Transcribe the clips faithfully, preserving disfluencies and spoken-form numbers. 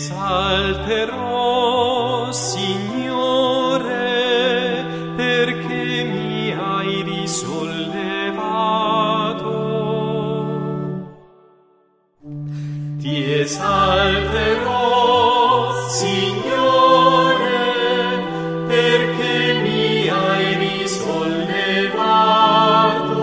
esalterò, Signore, perché mi hai risollevato. Ti esalterò, Signore, perché mi hai risollevato.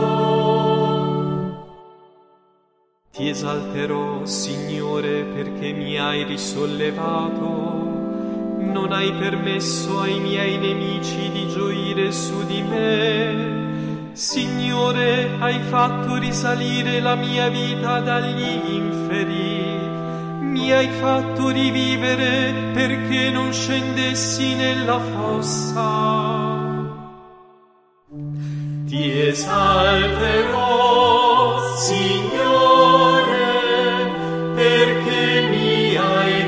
Ti esalterò, Signore, perché mi hai risollevato. Non hai permesso ai miei nemici di gioire su di me. Signore, hai fatto risalire la mia vita dagli inferi. Mi hai fatto rivivere perché non scendessi nella fossa. Ti esalterò, Signore, perché mi hai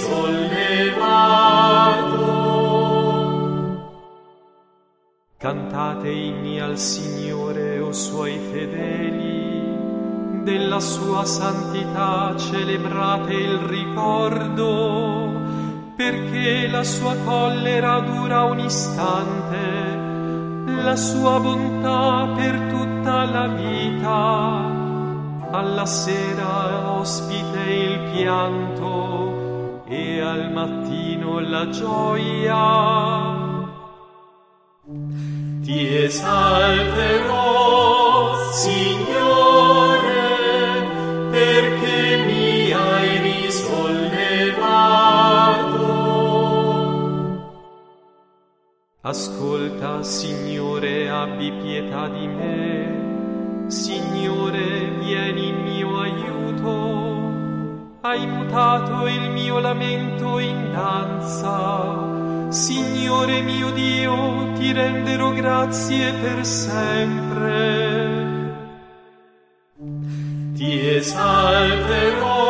risollevato. Cantate inni al Signore, o suoi fedeli, della sua santità celebrate il ricordo, perché la sua collera dura un istante, la sua bontà per tutta la vita. Alla sera ospite il pianto e al mattino la gioia. Ti esalterò, Signore, perché mi hai risollevato. Ascolta, Signore, abbi pietà di me. Signore, vieni in mio aiuto. Hai mutato il mio lamento in danza. Signore mio Dio, ti renderò grazie per sempre. Ti esalterò,